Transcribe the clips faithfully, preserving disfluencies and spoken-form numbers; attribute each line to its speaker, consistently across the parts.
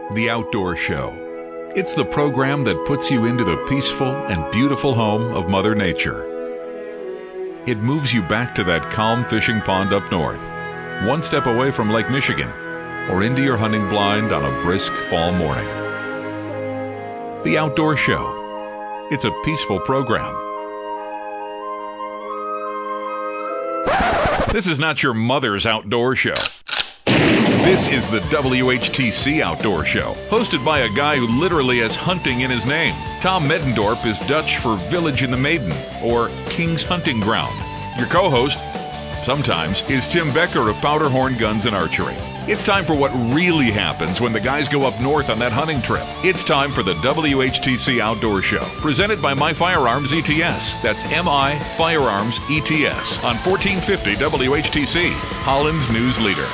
Speaker 1: The Outdoor Show. It's the program that puts you into the peaceful and beautiful home of Mother Nature. It moves you back to that calm fishing pond up north, one step away from Lake Michigan, or into your hunting blind on a brisk fall morning. The Outdoor Show. It's a peaceful program. This is not your mother's outdoor show. This is the W H T C Outdoor Show, hosted by a guy who literally has hunting in his name. Tom Medendorp is Dutch for Village in the Maiden, or King's Hunting Ground. Your co-host, sometimes, is Tim Becker of Powderhorn Guns and Archery. It's time for what really happens when the guys go up north on that hunting trip. It's time for the W H T C Outdoor Show, presented by My Firearms E T S. That's M I Firearms E T S on fourteen fifty W H T C, Holland's news leader.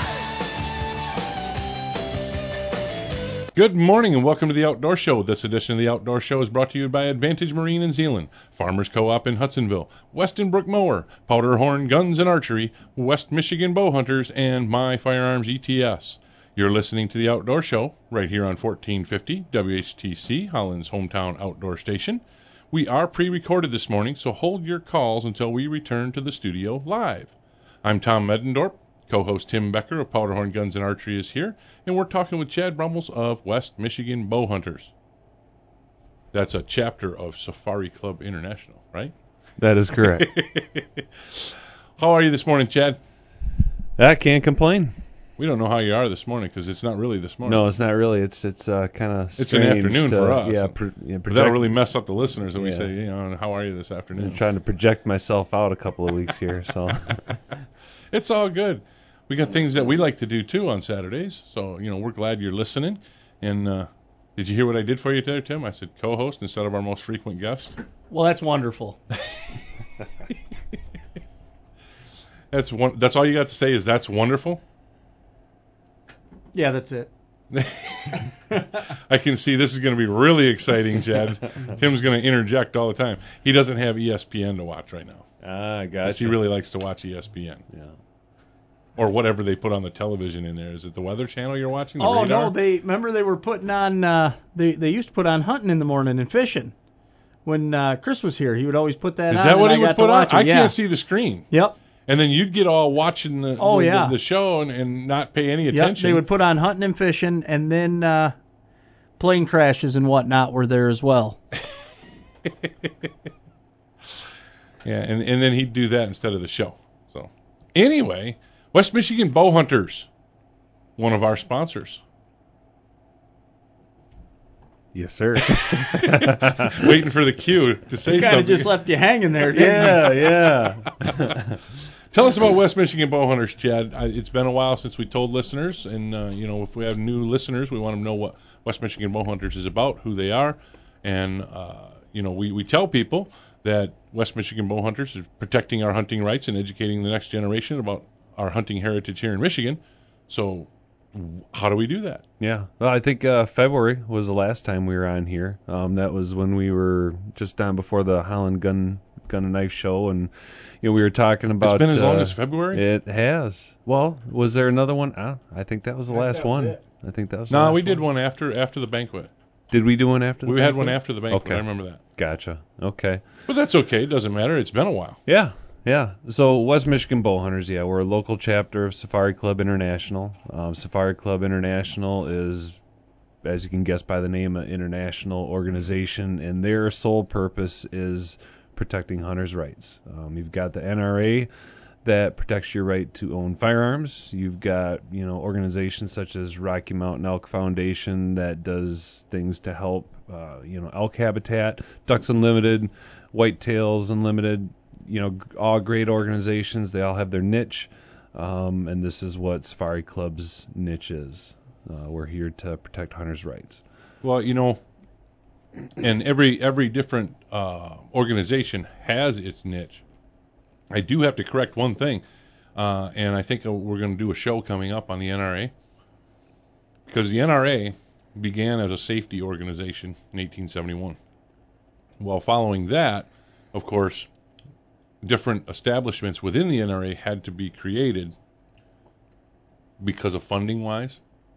Speaker 2: Good morning and welcome to the Outdoor Show. This edition of the Outdoor Show is brought to you by Advantage Marine in Zeeland, Farmers Co-op in Hudsonville, Weston Brook Mower, Powderhorn Guns and Archery, West Michigan Bow Hunters, and My Firearms E T S. You're listening to the Outdoor Show right here on fourteen fifty W H T C, Holland's hometown outdoor station. We are pre-recorded this morning, so hold your calls until we return to the studio live. I'm Tom Medendorp. Co-host Tim Becker of Powderhorn Guns and Archery is here, and we're talking with Chad Brummels of West Michigan Bow Hunters. That's a chapter of Safari Club International, right?
Speaker 3: That is correct.
Speaker 2: How are you this morning, Chad?
Speaker 3: I can't complain.
Speaker 2: We don't know how you are this morning because it's not really this morning.
Speaker 3: No, it's not really. It's it's uh, kind of
Speaker 2: It's an afternoon
Speaker 3: to,
Speaker 2: for us.
Speaker 3: Yeah, pro- yeah
Speaker 2: but that'll really mess up the listeners when
Speaker 3: yeah.
Speaker 2: we say, you know, how are you this afternoon?
Speaker 3: I'm trying to project myself out a couple of weeks here, so
Speaker 2: it's all good. We got things that we like to do, too, on Saturdays. So, you know, we're glad you're listening. And uh, did you hear what I did for you today, Tim? I said co-host instead of our most frequent guest.
Speaker 4: Well, that's wonderful.
Speaker 2: That's one. That's all you got to say is that's wonderful?
Speaker 4: Yeah, that's it.
Speaker 2: I can see this is going to be really exciting, Chad. Tim's going to interject all the time. He doesn't have E S P N to watch right now.
Speaker 3: Ah, gotcha.
Speaker 2: He really likes to watch E S P N.
Speaker 3: Yeah.
Speaker 2: Or whatever they put on the television in there. Is it the Weather Channel you're watching? The
Speaker 4: oh
Speaker 2: radar?
Speaker 4: no, they remember they were putting on. Uh, they they used to put on hunting in the morning and fishing. When uh, Chris was here, he would always put that
Speaker 2: Is
Speaker 4: on.
Speaker 2: that what
Speaker 4: and
Speaker 2: he
Speaker 4: I
Speaker 2: would
Speaker 4: got
Speaker 2: put
Speaker 4: to
Speaker 2: on?
Speaker 4: watch it.
Speaker 2: I
Speaker 4: yeah.
Speaker 2: can't see the screen.
Speaker 4: Yep.
Speaker 2: And then you'd get all watching the
Speaker 4: oh,
Speaker 2: the,
Speaker 4: yeah.
Speaker 2: the, the show and, and not pay any attention.
Speaker 4: Yep. They would put on hunting and fishing, and then uh, plane crashes and whatnot were there as well.
Speaker 2: Yeah, and, and then he'd do that instead of the show. So anyway, West Michigan Bow Hunters, one of our sponsors.
Speaker 3: Yes, sir.
Speaker 2: Waiting for the cue to say
Speaker 4: Kind
Speaker 2: something.
Speaker 4: of just left you hanging there, didn't
Speaker 3: yeah,
Speaker 4: you?
Speaker 3: yeah.
Speaker 2: Tell us about West Michigan Bow Hunters, Chad. I, it's been a while since we told listeners, and uh, you know, if we have new listeners, we want them to know what West Michigan Bow Hunters is about, who they are, and uh, you know, we, we tell people that West Michigan Bow Hunters is protecting our hunting rights and educating the next generation about our hunting heritage here in Michigan. So, how do we do that?
Speaker 3: Yeah. Well, I think uh, February was the last time we were on here. Um, that was when we were just on before the Holland Gun Gun and Knife Show, and you know we were talking about.
Speaker 2: It's been as
Speaker 3: uh,
Speaker 2: long as February.
Speaker 3: It has. Well, was there another one? Uh, I think that was the last one.
Speaker 4: it.
Speaker 3: I think that was. The
Speaker 2: No,
Speaker 3: last
Speaker 2: we did
Speaker 3: one.
Speaker 2: one after after the banquet.
Speaker 3: Did we do one after? the
Speaker 2: We had
Speaker 3: banquet?
Speaker 2: one after the banquet.
Speaker 3: Okay.
Speaker 2: I remember that.
Speaker 3: Gotcha. Okay.
Speaker 2: But that's okay. It doesn't matter. It's been a while.
Speaker 3: Yeah. Yeah. So West Michigan Bow Hunters, yeah, we're a local chapter of Safari Club International. Um, Safari Club International is, as you can guess by the name, an international organization, and their sole purpose is protecting hunters' rights. Um, you've got the N R A that protects your right to own firearms. You've got, you know, organizations such as Rocky Mountain Elk Foundation that does things to help, uh, you know, elk habitat, Ducks Unlimited, Whitetails Unlimited. You know, all great organizations. They all have their niche, um, and this is what Safari Club's niche is. Uh, we're here to protect hunters' rights.
Speaker 2: Well, you know, and every every different uh, organization has its niche. I do have to correct one thing, uh, and I think we're going to do a show coming up on the N R A, because the N R A began as a safety organization in eighteen seventy-one. Well, following that, of course, different establishments within the N R A had to be created because of funding-wise.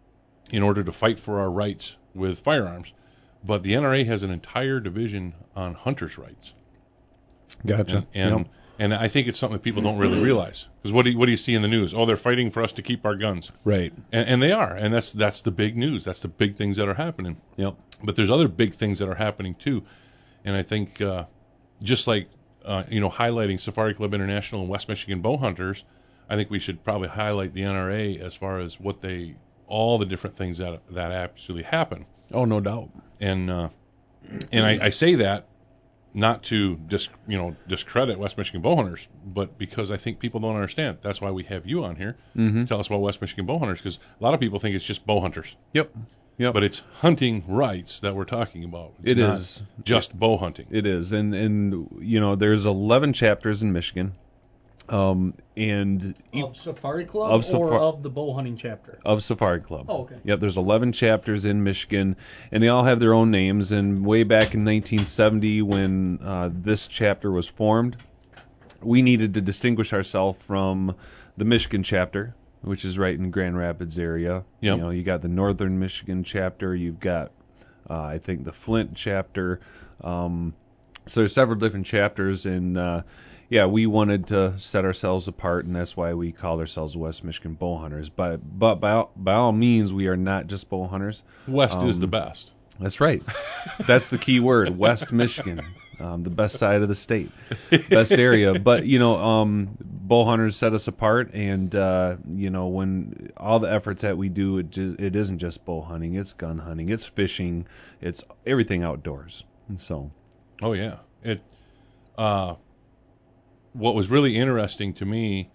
Speaker 2: in order to fight for our rights with firearms. But the N R A has an entire division on hunters' rights.
Speaker 3: Gotcha.
Speaker 2: And and,
Speaker 3: Yep.
Speaker 2: and I think it's something that people don't really realize. Because what do you, what do you see in the news? Oh, they're fighting for us to keep our guns.
Speaker 3: Right.
Speaker 2: And, and they are. And that's that's the big news. That's the big things that are happening.
Speaker 3: Yep.
Speaker 2: But there's other big things that are happening too. And I think uh, just like uh, you know, highlighting Safari Club International and West Michigan bow hunters, I think we should probably highlight the N R A as far as what they all the different things that that actually happen.
Speaker 3: Oh, no doubt.
Speaker 2: And uh, and I, I say that not to dis, you know discredit West Michigan bow hunters, but because I think people don't understand. That's why we have you on here
Speaker 3: Mm-hmm.
Speaker 2: to tell us about West Michigan bow hunters, because a lot of people think it's just bow hunters.
Speaker 3: Yep. Yep.
Speaker 2: But it's hunting rights that we're talking about. It's
Speaker 3: It
Speaker 2: not
Speaker 3: is.
Speaker 2: just bow hunting.
Speaker 3: It is, and and you know, there's eleven chapters in Michigan, um, and e-
Speaker 4: Of Safari Club
Speaker 3: Of
Speaker 4: or
Speaker 3: Safari-
Speaker 4: of the bow hunting chapter?
Speaker 3: of Safari Club.
Speaker 4: Oh, okay.
Speaker 3: Yep, there's eleven chapters in Michigan, and they all have their own names. And way back in nineteen seventy, when uh, this chapter was formed, we needed to distinguish ourselves from the Michigan chapter, which is right in Grand Rapids area.
Speaker 2: Yep.
Speaker 3: You know, you got the Northern Michigan chapter. You've got, uh, I think, the Flint chapter. Um, so there's several different chapters, and uh, yeah, we wanted to set ourselves apart, and that's why we called ourselves West Michigan Bow Hunters. But but by all, by all means, we are not just bow hunters.
Speaker 2: West is the best.
Speaker 3: That's right. That's the key word, West Michigan, um, the best side of the state, best area. But, you know, um, bow hunters set us apart, and, uh, you know, when all the efforts that we do, it, just, it isn't just bow hunting, it's gun hunting, it's fishing, it's everything outdoors. And so,
Speaker 2: Oh yeah. It. Uh, what was really interesting to me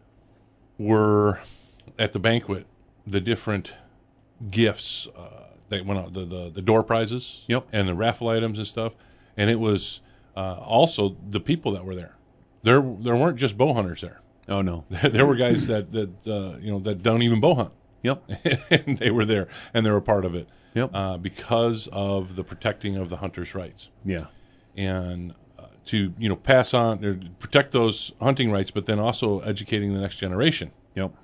Speaker 2: were at the banquet the different gifts uh, that went out, the, the the door prizes,
Speaker 3: Yep.
Speaker 2: and the raffle items and stuff, and it was uh, also the people that were there. There there weren't just bow hunters there.
Speaker 3: oh no.
Speaker 2: There were guys that that uh, you know that don't even bow hunt.
Speaker 3: Yep.
Speaker 2: And they were there, and they were part of it.
Speaker 3: Yep.
Speaker 2: Uh, because of the protecting of the hunters' rights,
Speaker 3: Yeah.
Speaker 2: and uh, to you know pass on or protect those hunting rights, but then also educating the next generation.
Speaker 3: Yep.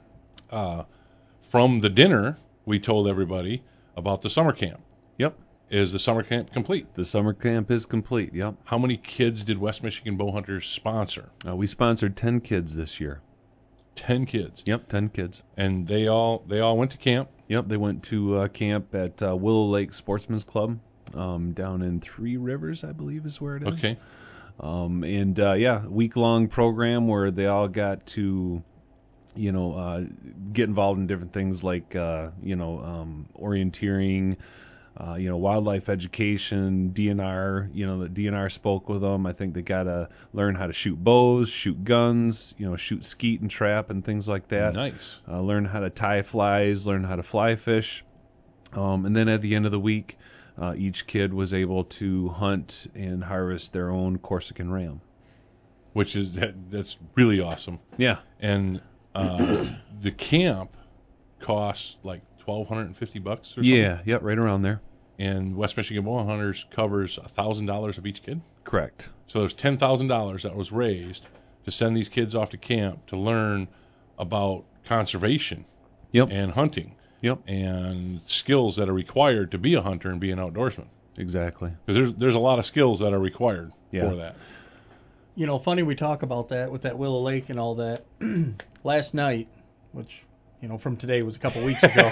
Speaker 2: From the dinner, we told everybody about the summer camp.
Speaker 3: Yep.
Speaker 2: Is the summer camp complete?
Speaker 3: The summer camp is complete. Yep.
Speaker 2: How many kids did West Michigan Bow Hunters sponsor?
Speaker 3: Uh, we sponsored ten kids this year.
Speaker 2: Ten kids,
Speaker 3: Yep, ten kids.
Speaker 2: and they all they all went to camp.
Speaker 3: Yep, they went to uh, camp at uh, Willow Lake Sportsman's Club um, down in Three Rivers, I believe is where it is.
Speaker 2: Okay,
Speaker 3: Um, and uh, yeah, week long program where they all got to, you know, uh, get involved in different things like, uh, you know, um, orienteering, uh, you know, wildlife education, D N R. You know, the D N R spoke with them. I think they got to learn how to shoot bows, shoot guns, you know, shoot skeet and trap and things like that.
Speaker 2: nice.
Speaker 3: Uh, learn how to tie flies, learn how to fly fish. Um, and then at the end of the week, uh, each kid was able to hunt and harvest their own Corsican ram.
Speaker 2: Which is that, that's really awesome.
Speaker 3: Yeah.
Speaker 2: And uh, the camp costs like twelve hundred and fifty bucks or something.
Speaker 3: Yeah, yep, right around there.
Speaker 2: And West Michigan Bow Hunters covers a thousand dollars of each kid.
Speaker 3: Correct.
Speaker 2: So there's ten thousand dollars that was raised to send these kids off to camp to learn about conservation
Speaker 3: Yep.
Speaker 2: and hunting
Speaker 3: Yep.
Speaker 2: and skills that are required to be a hunter and be an outdoorsman.
Speaker 3: Exactly.
Speaker 2: Because there's there's a lot of skills that are required
Speaker 3: Yeah.
Speaker 2: for that.
Speaker 4: You know, funny we talk about that with that Willow Lake and all that. Last night, which, you know, from today was a couple weeks ago.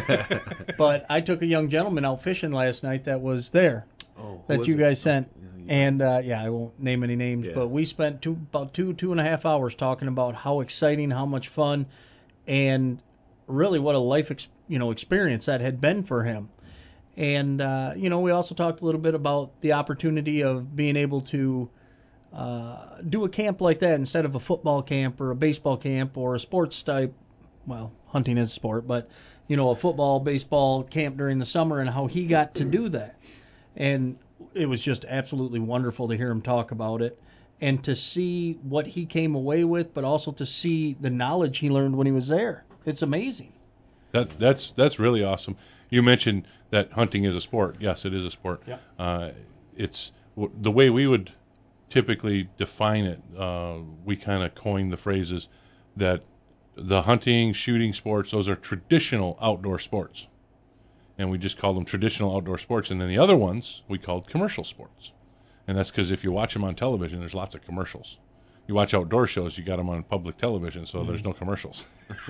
Speaker 4: But I took a young gentleman out fishing last night that was there,
Speaker 3: Oh,
Speaker 4: that you guys sent. And, uh, yeah, I won't name any names,
Speaker 3: Yeah.
Speaker 4: but we spent two, about two, two and a half hours talking about how exciting, how much fun, and really what a life, ex- you know, experience that had been for him. And, uh, you know, we also talked a little bit about the opportunity of being able to uh, do a camp like that instead of a football camp or a baseball camp or a sports type, well, hunting is a sport, but, you know, a football, baseball camp during the summer and how he got to do that. And it was just absolutely wonderful to hear him talk about it and to see what he came away with, but also to see the knowledge he learned when he was there. It's amazing.
Speaker 2: That that's that's really awesome. You mentioned that hunting is a sport. Yes, it is a sport.
Speaker 4: Yeah.
Speaker 2: Uh, it's w- the way we would typically define it. Uh, we kind of coined the phrases that the hunting, shooting sports; those are traditional outdoor sports. and we just called them traditional outdoor sports. And then the other ones we called commercial sports. And that's because if you watch them on television, there's lots of commercials. You watch outdoor shows, you got them on public television, so mm. there's no commercials.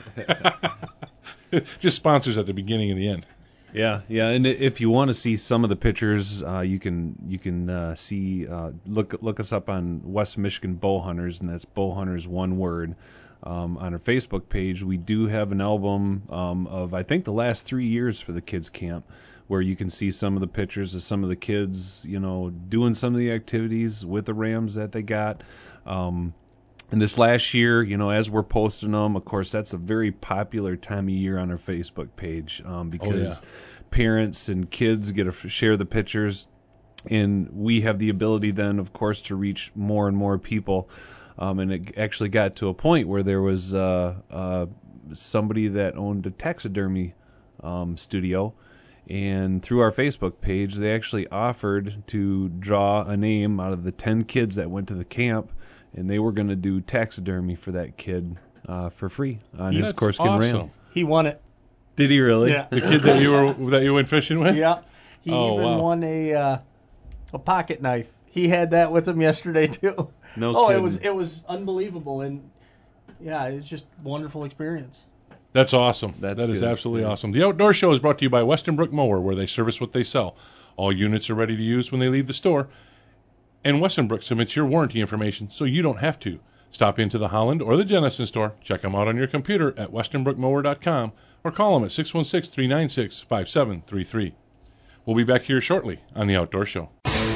Speaker 2: Just sponsors at the beginning and the end.
Speaker 3: Yeah, yeah, and if you want to see some of the pictures, uh, you can you can uh, see uh, look look us up on West Michigan Bow Hunters, and that's Bow Hunters one word. Um, on our Facebook page, we do have an album um, of I think the last three years for the kids camp, where you can see some of the pictures of some of the kids, you know, doing some of the activities with the rams that they got. Um, and this last year, you know, as we're posting them, of course, that's a very popular time of year on our Facebook page um, because
Speaker 2: oh, yeah.
Speaker 3: parents and kids get to share the pictures, and we have the ability then, of course, to reach more and more people. Um, and it actually got to a point where there was uh, uh, somebody that owned a taxidermy um, studio, and through our Facebook page, they actually offered to draw a name out of the ten kids that went to the camp, and they were going to do taxidermy for that kid uh, for free on
Speaker 2: yeah,
Speaker 3: his Corskin
Speaker 2: awesome.
Speaker 3: Ram.
Speaker 4: He won it.
Speaker 3: Did he really?
Speaker 4: Yeah.
Speaker 2: The kid that you were that you went fishing with?
Speaker 4: Yeah. He
Speaker 2: oh,
Speaker 4: even
Speaker 2: wow.
Speaker 4: won a uh, a pocket knife. He had that with him yesterday too.
Speaker 3: No
Speaker 4: oh,
Speaker 3: kidding.
Speaker 4: it was it was unbelievable, and yeah, it was just a wonderful experience.
Speaker 2: That's awesome.
Speaker 3: That's
Speaker 2: that is
Speaker 3: good.
Speaker 2: absolutely
Speaker 3: Yeah.
Speaker 2: awesome. The Outdoor Show is brought to you by Western Brook Mower, where they service what they sell. All units are ready to use when they leave the store. And Western Brook submits your warranty information so you don't have to. Stop into the Holland or the Jennison store. Check them out on your computer at western brook mower dot com or call them at six one six, three nine six, five seven three three. We'll be back here shortly on The Outdoor Show.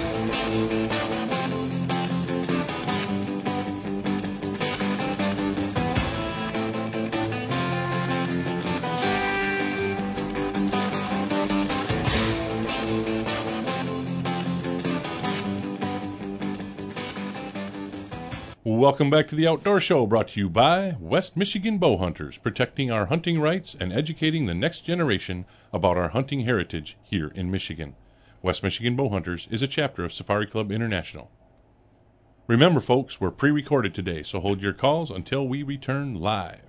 Speaker 2: Welcome back to the Outdoor Show, brought to you by West Michigan Bow Hunters, protecting our hunting rights and educating the next generation about our hunting heritage here in Michigan. West Michigan Bow Hunters is a chapter of Safari Club International. Remember, folks, we're pre-recorded today, so hold your calls until we return live.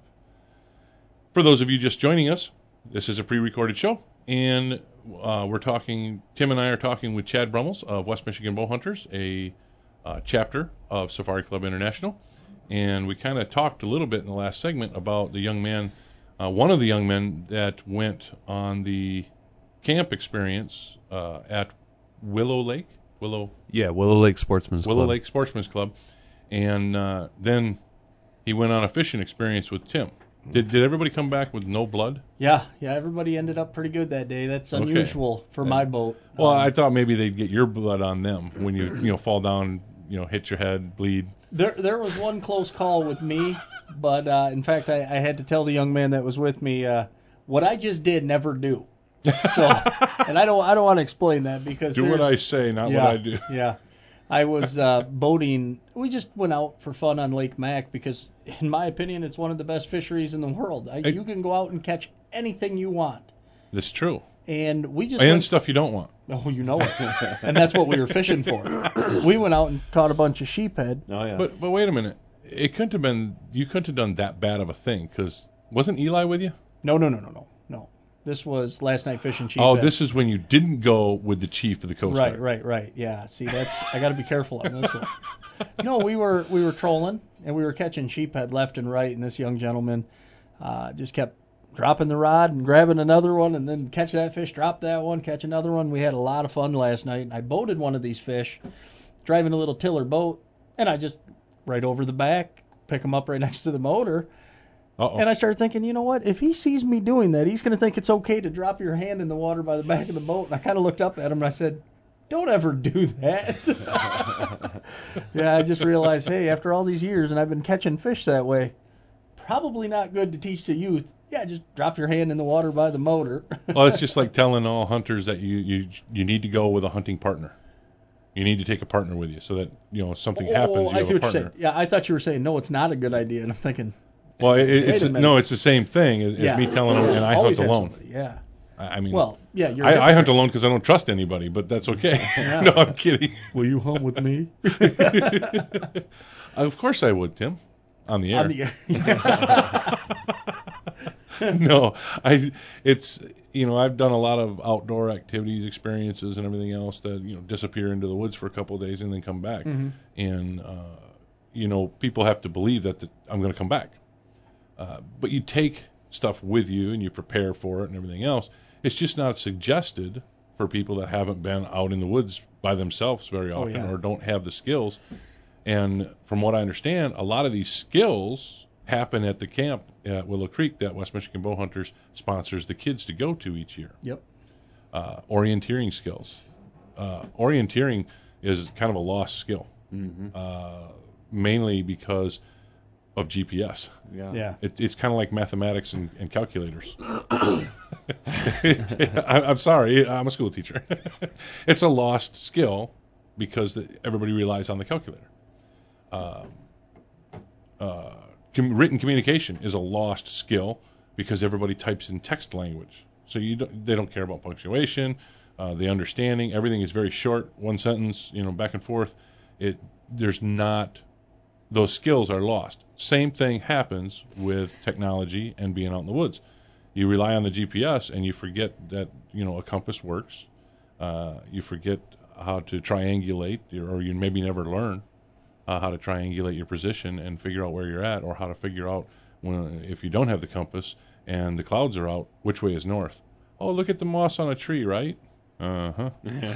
Speaker 2: For those of you just joining us, this is a pre-recorded show, and uh, we're talking, Tim and I are talking with Chad Brummels of West Michigan Bow Hunters, a Uh, chapter of Safari Club International, and we kind of talked a little bit in the last segment about the young man, uh, one of the young men that went on the camp experience uh, at Willow Lake, Willow,
Speaker 3: Yeah, Willow Lake Sportsman's
Speaker 2: Willow
Speaker 3: Club.
Speaker 2: Lake Sportsman's Club, and uh, then he went on a fishing experience with Tim. Did did everybody come back with no blood?
Speaker 4: Yeah, yeah, everybody ended up pretty good that day. That's
Speaker 2: Okay.
Speaker 4: unusual for my boat.
Speaker 2: Well,
Speaker 4: Um,
Speaker 2: I thought maybe they'd get your blood on them when you you know fall down, you know, hit your head, bleed.
Speaker 4: There, there was one close call with me, but uh, in fact, I, I had to tell the young man that was with me uh, what I just did. Never do. So, and I don't, I don't want to explain that because
Speaker 2: Do what
Speaker 4: there's-
Speaker 2: I say, not
Speaker 4: yeah,
Speaker 2: what I do.
Speaker 4: Yeah, I was uh, boating. We just went out for fun on Lake Mac because, in my opinion, it's one of the best fisheries in the world. I,
Speaker 2: Hey.
Speaker 4: you can go out and catch anything you want,
Speaker 2: That's true.
Speaker 4: and we just
Speaker 2: And
Speaker 4: went,
Speaker 2: stuff you don't want.
Speaker 4: oh, you know it, and that's what we were fishing for. We went out and caught a bunch of sheephead.
Speaker 3: Oh, yeah.
Speaker 2: But but wait a minute. It couldn't have been. You couldn't have done that bad of a thing because wasn't Eli with you?
Speaker 4: No, no, no, no, no, no. This was last night fishing sheephead.
Speaker 2: Oh, this is when you didn't go with the chief of the Coast
Speaker 4: Right,
Speaker 2: Guard.
Speaker 4: right, right. Yeah. See, that's I got to be careful on this one. No, we were we were trolling and we were catching sheephead left and right, and this young gentleman uh, just kept dropping the rod and grabbing another one, and then catch that fish, drop that one, catch another one. We had a lot of fun last night. I boated one of these fish, driving a little tiller boat, and I just right over the back, pick him up right next to the motor.
Speaker 2: Uh-oh.
Speaker 4: And I started thinking, you know what? If he sees me doing that, he's going to think it's okay to drop your hand in the water by the back of the boat. And I kind of looked up at him and I said, don't ever do that. Yeah, I just realized, hey, after all these years and I've been catching fish that way, probably not good to teach the youth. Yeah, just drop your hand in the water by the motor.
Speaker 2: Well, it's just like telling all hunters that you, you you need to go with a hunting partner. You need to take a partner with you so that you know if something happens,
Speaker 4: Oh,
Speaker 2: you
Speaker 4: I
Speaker 2: have
Speaker 4: see
Speaker 2: a
Speaker 4: what you're
Speaker 2: partner.
Speaker 4: saying. Yeah, I thought you were saying, no, it's not a good idea. And I'm thinking,
Speaker 2: Well, it, it's
Speaker 4: Wait a minute.
Speaker 2: no, it's the same thing as, as
Speaker 4: yeah.
Speaker 2: me telling them, and I hunt
Speaker 4: Always have
Speaker 2: alone.
Speaker 4: somebody, Yeah.
Speaker 2: I I mean,
Speaker 4: Well, yeah, you're
Speaker 2: I, I
Speaker 4: different.
Speaker 2: hunt alone because I don't trust anybody, but that's okay. No, I'm kidding.
Speaker 4: Will you hunt with me?
Speaker 2: Of course I would, Tim. on the air.
Speaker 4: On the air.
Speaker 2: No, I. It's you know I've done a lot of outdoor activities, experiences, and everything else that you know disappear into the woods for a couple of days and then come back.
Speaker 4: Mm-hmm.
Speaker 2: And uh, you know people have to believe that the, I'm going to come back. Uh, but you take stuff with you and you prepare for it and everything else. It's just not suggested for people that haven't been out in the woods by themselves very often
Speaker 4: oh, yeah.
Speaker 2: or don't have the skills. And from what I understand, a lot of these skills happen at the camp at Willow Creek that West Michigan Bowhunters sponsors the kids to go to each year.
Speaker 4: Yep.
Speaker 2: Uh, orienteering skills. Uh, orienteering is kind of a lost skill,
Speaker 3: Mm-hmm.
Speaker 2: uh, mainly because of G P S.
Speaker 3: Yeah.
Speaker 4: Yeah.
Speaker 2: It, it's kind of like mathematics and, and calculators. I, I'm sorry, I'm a school teacher. It's a lost skill because the, everybody relies on the calculator. Uh, uh, com- written communication is a lost skill because everybody types in text language. So you don't, they don't care about punctuation, uh, the understanding. Everything is very short, one sentence, you know, back and forth. It there's not those skills are lost. Same thing happens with technology and being out in the woods. You rely on the G P S and you forget that you know a compass works. Uh, you forget how to triangulate, or you maybe never learn uh, how to triangulate your position and figure out where you're at, or how to figure out when if you don't have the compass and the clouds are out, which way is north. Oh, look at the moss on a tree, right? Uh huh.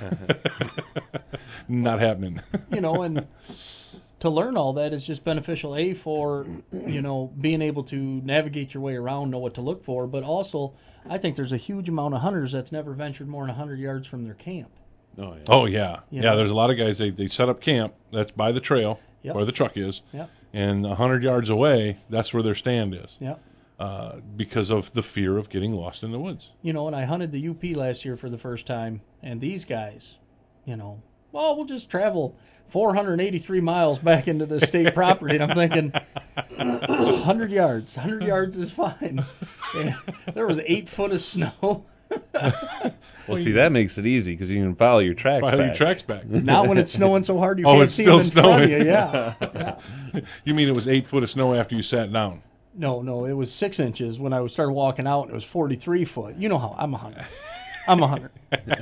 Speaker 2: Not happening.
Speaker 4: You know, and to learn all that is just beneficial, A, for, you know, being able to navigate your way around, know what to look for, but also I think there's a huge amount of hunters that's never ventured more than one hundred yards from their camp.
Speaker 3: Oh, yeah.
Speaker 2: Oh yeah,
Speaker 4: You
Speaker 2: yeah.
Speaker 4: know?
Speaker 2: There's a lot of guys. They they set up camp. That's by the trail
Speaker 4: Yep.
Speaker 2: where the truck is,
Speaker 4: Yep.
Speaker 2: and a hundred yards away, that's where their stand is.
Speaker 4: Yep.
Speaker 2: Uh, because of the fear of getting lost in the woods.
Speaker 4: You know, and I hunted the U P last year for the first time, and these guys, you know, well, we'll just travel four hundred eighty-three miles back into the state property, and I'm thinking, one hundred yards, one hundred yards is fine. And there was eight foot of snow.
Speaker 3: Well, see, that makes it easy because you can follow your tracks
Speaker 2: File
Speaker 3: back.
Speaker 2: your tracks back.
Speaker 4: Not when it's snowing so hard you
Speaker 2: Oh,
Speaker 4: can't
Speaker 2: it's
Speaker 4: see
Speaker 2: still
Speaker 4: them in front of
Speaker 2: snowing.
Speaker 4: you. Yeah. yeah.
Speaker 2: You mean it was eight foot of snow after you sat down?
Speaker 4: No, no, it was six inches when I started walking out, and it was forty-three foot. You know how I'm a hunter. I'm a hunter.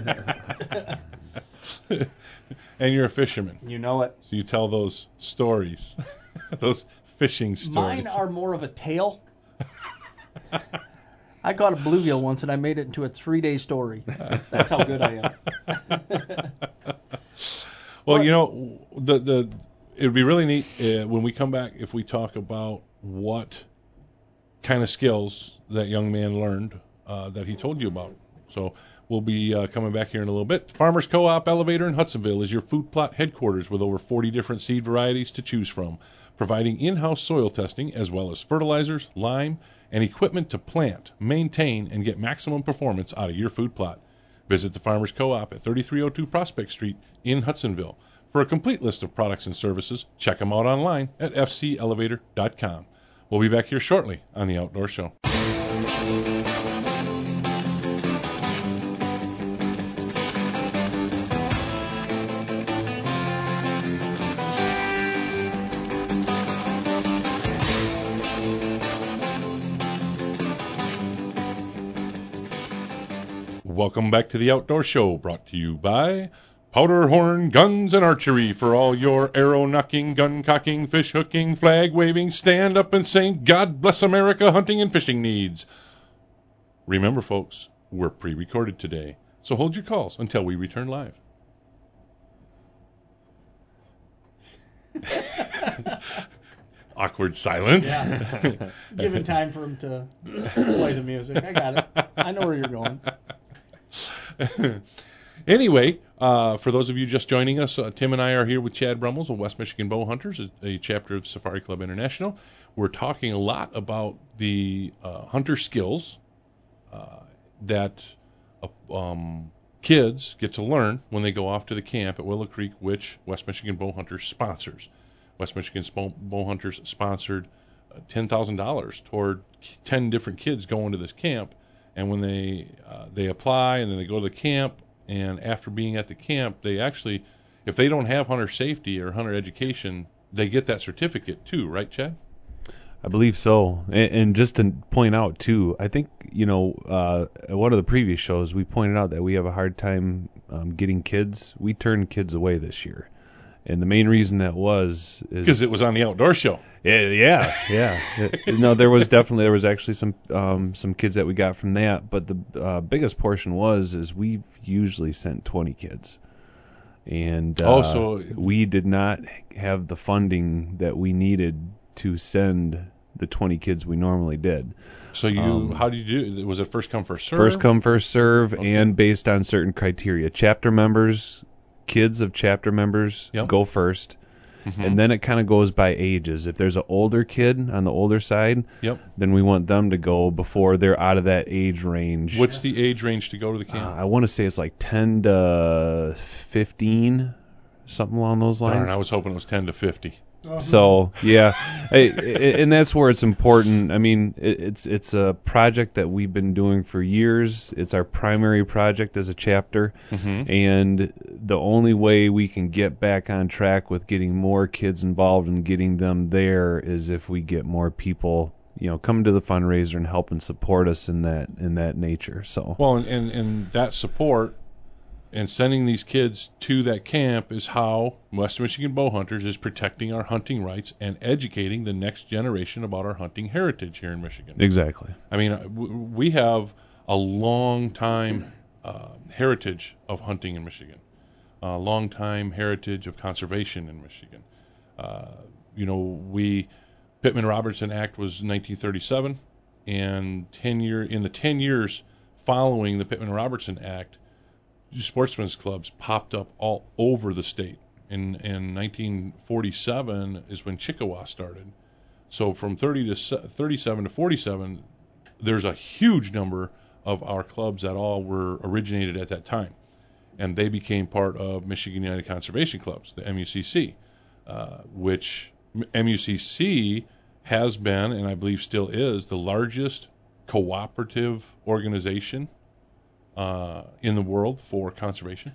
Speaker 2: And you're a fisherman,
Speaker 4: You know it.
Speaker 2: so you tell those stories, those fishing stories.
Speaker 4: Mine are more of a tale. I caught a bluegill once, and I made it into a three-day story. That's how good I am.
Speaker 2: Well, you know, the the it would be really neat uh, when we come back if we talk about what kind of skills that young man learned uh, that he told you about. So we'll be uh, coming back here in a little bit. Farmers Co-op Elevator in Hudsonville is your food plot headquarters with over forty different seed varieties to choose from, providing in-house soil testing as well as fertilizers, lime, and equipment to plant, maintain, and get maximum performance out of your food plot. Visit the Farmers Co-op at thirty-three oh two Prospect Street in Hudsonville. For a complete list of products and services, check them out online at f c elevator dot com. We'll be back here shortly on The Outdoor Show. Welcome back to The Outdoor Show, brought to you by Powder Horn Guns and Archery for all your arrow knocking, gun cocking, fish hooking, flag waving, stand up and sing God Bless America hunting and fishing needs. Remember, folks, we're pre-recorded today, so hold your calls until we return live. Awkward silence.
Speaker 4: Yeah. Given time for him to play the music. I got it. I know where you're going.
Speaker 2: Anyway, uh, for those of you just joining us, uh, Tim and I are here with Chad Brummels of West Michigan Bow Hunters, a, a chapter of Safari Club International. We're talking a lot about the uh, hunter skills uh, that uh, um, kids get to learn when they go off to the camp at Willow Creek, which West Michigan Bow Hunters sponsors. West Michigan Bow, Bow Hunters sponsored uh, ten thousand dollars toward ten different kids going to this camp. And when they uh, they apply and then they go to the camp, and after being at the camp, they actually, if they don't have hunter safety or hunter education, they get that certificate too, right, Chad?
Speaker 3: I believe so. And, and just to point out, too, I think, you know, uh, at one of the previous shows, we pointed out that we have a hard time um, getting kids. We turned kids away this year. And the main reason that was is
Speaker 2: Because it was on the outdoor show.
Speaker 3: Yeah, yeah, yeah. It- no, there was definitely there was actually some um, some kids that we got from that, but the uh, biggest portion was is we've usually sent twenty kids, and uh,
Speaker 2: Oh, so-
Speaker 3: we did not have the funding that we needed to send the twenty kids we normally did.
Speaker 2: So you,
Speaker 3: Um,
Speaker 2: how did you do? Was it first come first serve?
Speaker 3: First come, first serve,
Speaker 2: Okay.
Speaker 3: and based on certain criteria. Chapter members, kids of chapter members
Speaker 2: Yep.
Speaker 3: go first.
Speaker 2: Mhm.
Speaker 3: And then it kind of goes by ages. If there's an older kid on the older side,
Speaker 2: Yep.
Speaker 3: then we want them to go before they're out of that age range.
Speaker 2: What's the age range to go to the
Speaker 3: Uh,
Speaker 2: camp?
Speaker 3: I want to say it's like ten to fifteen, something along those
Speaker 2: Darn,
Speaker 3: lines.
Speaker 2: I was hoping it was ten to fifty.
Speaker 3: So yeah, Hey, I- and that's where it's important. I mean, it, it's it's a project that we've been doing for years. It's our primary project as a chapter,
Speaker 2: Mhm.
Speaker 3: and the only way we can get back on track with getting more kids involved and getting them there is if we get more people, you know, coming to the fundraiser and help and support us in that in that nature. So
Speaker 2: Well, and, and, and that support and sending these kids to that camp is how Western Michigan Bow Hunters is protecting our hunting rights and educating the next generation about our hunting heritage here in Michigan.
Speaker 3: exactly,
Speaker 2: I mean, uh, w- we have a long time uh, heritage of hunting in Michigan, a long time heritage of conservation in Michigan. Uh, you know, we Pittman-Robertson Act was nineteen thirty-seven, and ten year in the ten years following the Pittman-Robertson Act, sportsmen's clubs popped up all over the state. In in nineteen forty-seven is when Chickasaw started. So from thirty to se- thirty-seven to forty-seven, there's a huge number of our clubs that all were originated at that time, and they became part of Michigan United Conservation Clubs, the M U C C, uh, which M U C C has been, and I believe still is, the largest cooperative organization uh, in the world for conservation.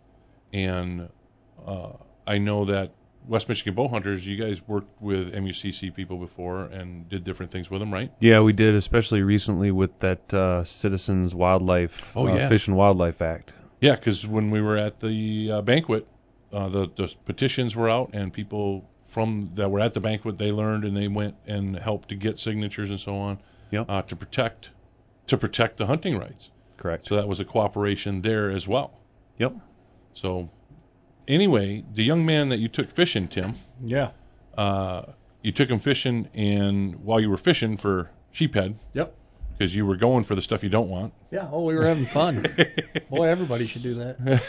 Speaker 2: And uh, I know that West Michigan Bow Hunters, you guys worked with M U C C people before and did different things with them, right?
Speaker 3: yeah, we did, especially recently with that uh, Citizens Wildlife
Speaker 2: Oh,
Speaker 3: uh,
Speaker 2: yeah.
Speaker 3: Fish and Wildlife Act.
Speaker 2: Yeah, because when we were at the uh, banquet, uh, the, the petitions were out, and people from that were at the banquet, they learned and they went and helped to get signatures and so on,
Speaker 3: Yep.
Speaker 2: uh, to protect to protect the hunting rights.
Speaker 3: Correct.
Speaker 2: So that was a cooperation there as well.
Speaker 3: Yep.
Speaker 2: So anyway, the young man that you took fishing, Tim,
Speaker 4: Yeah.
Speaker 2: uh, you took him fishing, and while you were fishing for sheephead,
Speaker 4: Yep.
Speaker 2: because you were going for the stuff you don't want.
Speaker 4: Yeah. Oh, we were having fun. Boy, everybody should do that.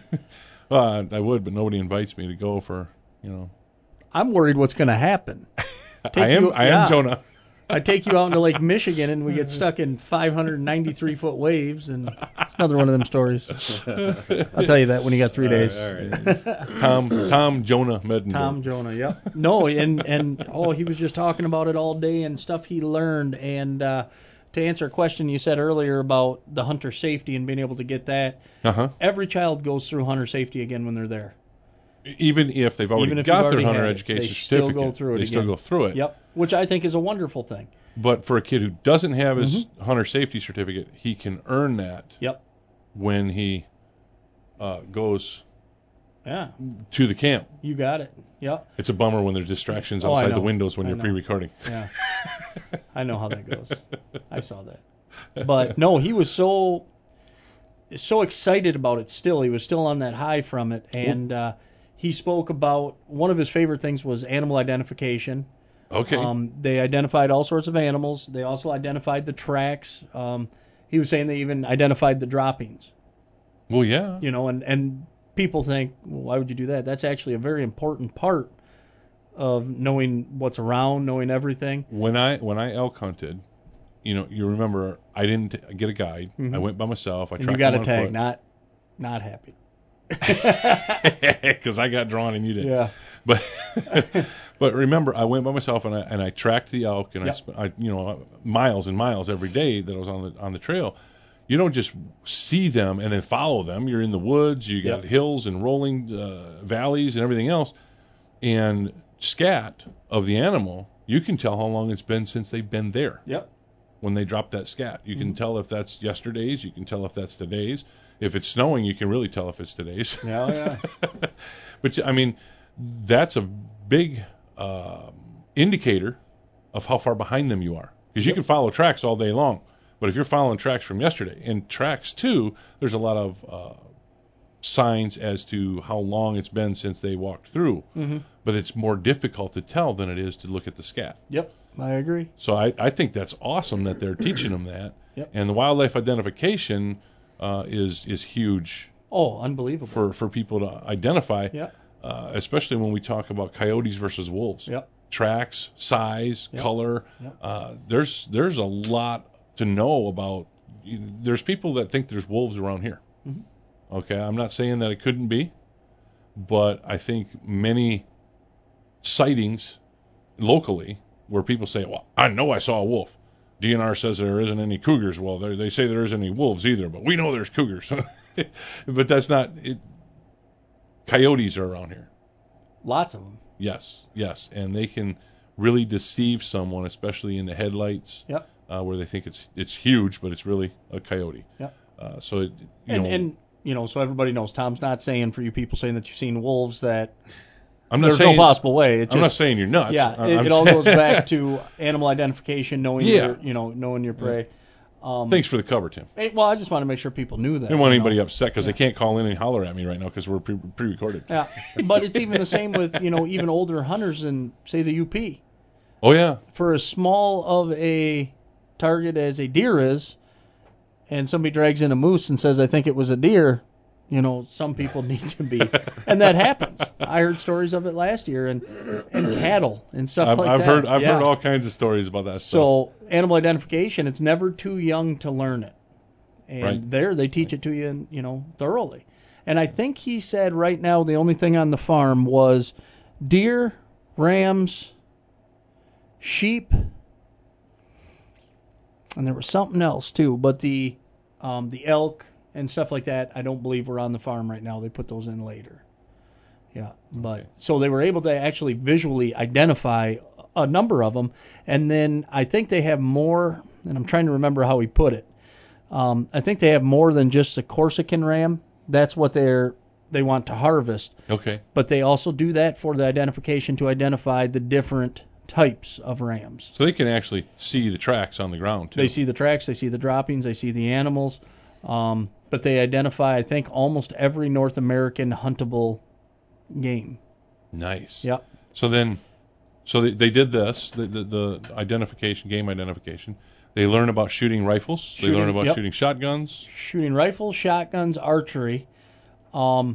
Speaker 2: Uh, I would, but nobody invites me to go for, you know.
Speaker 4: I'm worried what's going to happen.
Speaker 2: I
Speaker 4: Take
Speaker 2: am
Speaker 4: you-
Speaker 2: I
Speaker 4: yeah.
Speaker 2: am Jonah.
Speaker 4: I take you out into Lake Michigan and we get stuck in five hundred ninety-three foot waves, and it's another one of them stories. I'll tell you that when you got three days.
Speaker 2: It's Tom Tom Jonah Medendorf.
Speaker 4: Tom Jonah, yep. No, and and oh, he was just talking about it all day and stuff he learned. And uh, to answer a question you said earlier about the hunter safety and being able to get that,
Speaker 2: Uh-huh.
Speaker 4: every child goes through hunter safety again when they're there.
Speaker 2: Even if they've already
Speaker 4: Even if
Speaker 2: got
Speaker 4: you've
Speaker 2: their
Speaker 4: already
Speaker 2: hunter
Speaker 4: had it,
Speaker 2: education
Speaker 4: they still
Speaker 2: certificate,
Speaker 4: go through it
Speaker 2: they still
Speaker 4: again.
Speaker 2: go through it.
Speaker 4: Yep, which I think is a wonderful thing.
Speaker 2: But for a kid who doesn't have his
Speaker 4: Mm-hmm.
Speaker 2: hunter safety certificate, he can earn that
Speaker 4: Yep.
Speaker 2: when he uh, goes
Speaker 4: Yeah,
Speaker 2: to the camp.
Speaker 4: you got it. Yep.
Speaker 2: It's a bummer when there's distractions
Speaker 4: Oh, I
Speaker 2: outside the
Speaker 4: know.
Speaker 2: windows when
Speaker 4: I
Speaker 2: you're
Speaker 4: know.
Speaker 2: pre-recording.
Speaker 4: Yeah. I know how that goes. I saw that. But no, he was so so excited about it still. He was still on that high from it. And uh, he spoke about one of his favorite things was animal identification.
Speaker 2: Okay.
Speaker 4: Um, they identified all sorts of animals. They also identified the tracks. Um, he was saying they even identified the droppings.
Speaker 2: well, yeah.
Speaker 4: You know, and, and people think, well, why would you do that? That's actually a very important part of knowing what's around, knowing everything.
Speaker 2: When I when I elk hunted, you know, you remember I didn't t- get a guide. I went by myself. I
Speaker 4: Mm-hmm. And
Speaker 2: tracked
Speaker 4: you got
Speaker 2: them
Speaker 4: a
Speaker 2: on
Speaker 4: tag, not not happy.
Speaker 2: because I got drawn and you didn't.
Speaker 4: Yeah.
Speaker 2: But but remember, I went by myself and I and I tracked the elk and I,
Speaker 4: Yep.
Speaker 2: sp- I you know miles and miles every day that I was on the on the trail. You don't just see them and then follow them. You're in the woods. You got
Speaker 4: Yep.
Speaker 2: hills and rolling uh, valleys and everything else. And scat of the animal, you can tell how long it's been since they've been there.
Speaker 4: Yep.
Speaker 2: When they drop that scat, you can mm-hmm. tell if that's yesterday's. You can tell if that's today's. If it's snowing, you can really tell if it's today's.
Speaker 4: Yeah, yeah.
Speaker 2: But I mean, that's a big uh, indicator of how far behind them you are, because you
Speaker 4: yep.
Speaker 2: can follow tracks all day long. But if you're following tracks from yesterday, and tracks too, there's a lot of uh, signs as to how long it's been since they walked through.
Speaker 4: Mm-hmm.
Speaker 2: But it's more difficult to tell than it is to look at the scat.
Speaker 4: Yep, I agree.
Speaker 2: So I, I think that's awesome that they're teaching them that.
Speaker 4: Yep.
Speaker 2: And the wildlife identification uh, is is huge.
Speaker 4: Oh, unbelievable.
Speaker 2: For, for people to identify,
Speaker 4: yep.
Speaker 2: uh, especially when we talk about coyotes versus wolves.
Speaker 4: Yep.
Speaker 2: Tracks, size,
Speaker 4: yep.
Speaker 2: color.
Speaker 4: Yep.
Speaker 2: Uh, there's there's a lot to know about. There's people that think there's wolves around here.
Speaker 4: Mm-hmm.
Speaker 2: Okay, I'm not saying that it couldn't be, but I think many sightings locally where people say, well, I know I saw a wolf. D N R says there isn't any cougars. Well, they say there isn't any wolves either, but we know there's cougars. But that's not it. Coyotes are around here.
Speaker 4: Lots of them.
Speaker 2: Yes, yes, and they can really deceive someone, especially in the headlights.
Speaker 4: Yep.
Speaker 2: Uh, where they think it's it's huge, but it's really a coyote.
Speaker 4: Yep.
Speaker 2: Uh, so it, you
Speaker 4: and,
Speaker 2: know,
Speaker 4: and you know, so everybody knows. Tom's not saying for you people saying that you've seen wolves that
Speaker 2: I'm not
Speaker 4: there's
Speaker 2: saying,
Speaker 4: no possible way. It's
Speaker 2: I'm
Speaker 4: just,
Speaker 2: not saying you're nuts.
Speaker 4: Yeah,
Speaker 2: I'm,
Speaker 4: it,
Speaker 2: I'm
Speaker 4: it all
Speaker 2: saying,
Speaker 4: goes back to animal identification, knowing
Speaker 2: Yeah.
Speaker 4: your, you know, knowing your prey. Um,
Speaker 2: Thanks for the cover, Tim.
Speaker 4: Hey, well, I just want to make sure people knew that.
Speaker 2: I didn't want
Speaker 4: you
Speaker 2: anybody
Speaker 4: know?
Speaker 2: upset because
Speaker 4: Yeah.
Speaker 2: they can't call in and holler at me right now because we're pre- pre-recorded.
Speaker 4: Yeah, but it's even the same with, you know, even older hunters in, say, the U P.
Speaker 2: Oh, yeah.
Speaker 4: For as small of a target as a deer is, and somebody drags in a moose and says, I think it was a deer, you know, some people need to be. And that happens. I heard stories of it last year, and and cattle and stuff
Speaker 2: I've,
Speaker 4: like
Speaker 2: I've
Speaker 4: that.
Speaker 2: heard I've
Speaker 4: yeah.
Speaker 2: heard all kinds of stories about that stuff.
Speaker 4: So animal identification, it's never too young to learn it. And
Speaker 2: Right.
Speaker 4: there they teach it to you, you know, thoroughly. And I think he said right now the only thing on the farm was deer, rams, sheep, and there was something else too. But the um, the elk and stuff like that, I don't believe were on the farm right now. They put those in later. Yeah, but
Speaker 2: Okay.
Speaker 4: so they were able to actually visually identify a number of them, and then I think they have more. And I'm trying to remember how he put it. Um, I think they have more than just the Corsican ram. That's what they're they want to harvest.
Speaker 2: Okay.
Speaker 4: But they also do that for the identification to identify the different types of rams.
Speaker 2: So they can actually see the tracks on the ground, too.
Speaker 4: They see the tracks, they see the droppings, they see the animals. Um, but they identify, I think, almost every North American huntable game.
Speaker 2: Nice.
Speaker 4: Yep.
Speaker 2: So then, so they, they did this, the, the, the identification, game identification. They learn about shooting rifles.
Speaker 4: Shooting,
Speaker 2: they learn about
Speaker 4: yep.
Speaker 2: shooting shotguns.
Speaker 4: Shooting rifles, shotguns, archery. Um,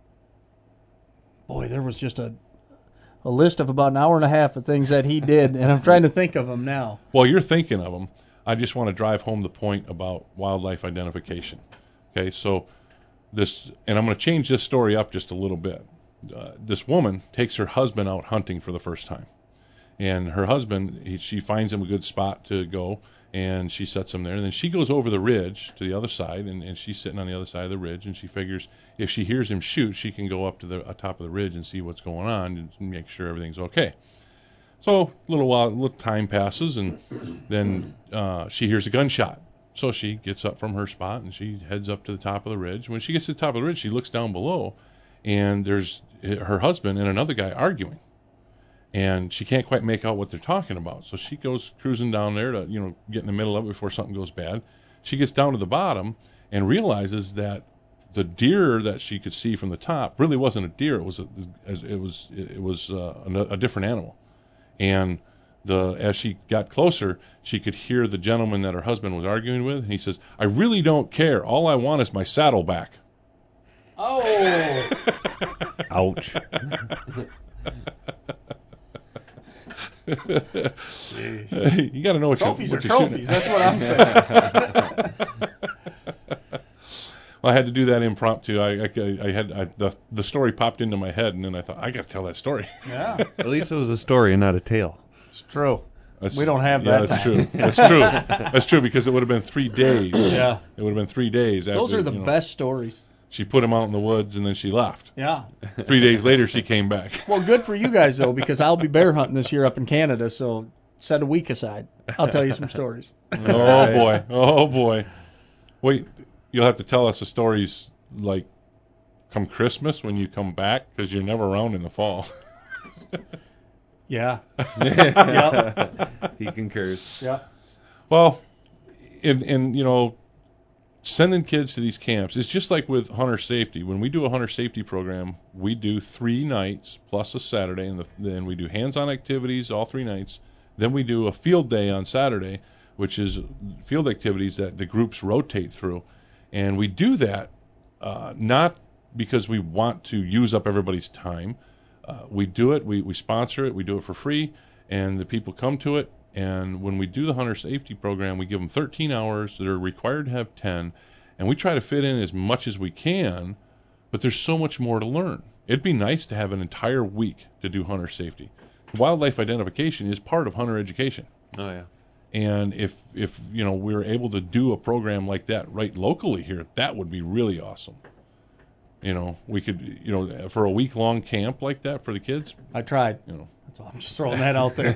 Speaker 4: boy, there was just a a list of about an hour and a half of things that he did, and I'm trying to think of them now.
Speaker 2: While you're thinking of them, I just want to drive home the point about wildlife identification. Okay, so this, and I'm going to change this story up just a little bit. Uh, this woman takes her husband out hunting for the first time. And her husband, he, she finds him a good spot to go, and she sets him there. And then she goes over the ridge to the other side, and, and she's sitting on the other side of the ridge, and she figures if she hears him shoot, she can go up to the uh, top of the ridge and see what's going on and make sure everything's okay. So a little while, a little time passes, and then uh, she hears a gunshot. So she gets up from her spot, and she heads up to the top of the ridge. When she gets to the top of the ridge, she looks down below, and there's her husband and another guy arguing. And she can't quite make out what they're talking about. So she goes cruising down there to, you know, get in the middle of it before something goes bad. She gets down to the bottom and realizes that the deer that she could see from the top really wasn't a deer. It was a, it was it was uh, a, a different animal. And the as she got closer, she could hear the gentleman that her husband was arguing with. And he says, "I really don't care. All I want is my saddle back."
Speaker 4: Oh,
Speaker 3: Ouch.
Speaker 2: You got to know what
Speaker 4: trophies
Speaker 2: you,
Speaker 4: are
Speaker 2: what you're
Speaker 4: trophies.
Speaker 2: shooting.
Speaker 4: That's what I'm saying.
Speaker 2: Well, I had to do that impromptu. I, I, I had I, the the story popped into my head, and then I thought I got to tell that story.
Speaker 4: Yeah,
Speaker 3: At least it was a story and not a tale.
Speaker 4: it's true.
Speaker 2: That's,
Speaker 4: We don't have
Speaker 2: yeah,
Speaker 4: that
Speaker 2: That's
Speaker 4: time.
Speaker 2: true. That's true. That's true because it would have been three days.
Speaker 4: Yeah.
Speaker 2: It would have been three days. After,
Speaker 4: Those are the
Speaker 2: you know.
Speaker 4: best stories.
Speaker 2: She put him out in the woods, and then she left.
Speaker 4: Yeah.
Speaker 2: Three days later, she came back.
Speaker 4: Well, good for you guys, though, because I'll be bear hunting this year up in Canada, so set a week aside. I'll tell you some stories.
Speaker 2: Oh, boy. Oh, boy. Wait, you'll have to tell us the stories, like, come Christmas when you come back, because you're never around in the fall.
Speaker 4: Yeah. Yep.
Speaker 3: He concurs.
Speaker 4: Yeah.
Speaker 2: Well, and, and, you know, sending kids to these camps, it's just like with hunter safety. When we do a hunter safety program, we do three nights plus a Saturday, and the, then we do hands-on activities all three nights. Then we do a field day on Saturday, which is field activities that the groups rotate through. And we do that uh, not because we want to use up everybody's time. Uh, we do it, we, we sponsor it, we do it for free, and the people come to it. And when we do the hunter safety program, we give them thirteen hours. They're required to have ten, and we try to fit in as much as we can, but there's so much more to learn. It'd be nice to have an entire week to do hunter safety. Wildlife identification is part of hunter education.
Speaker 3: Oh, yeah.
Speaker 2: And if, if you know, we were able to do a program like that right locally here, that would be really awesome. You know, we could, you know, for a week-long camp like that for the kids.
Speaker 4: I tried.
Speaker 2: You know,
Speaker 4: That's all. I'm just throwing that out there.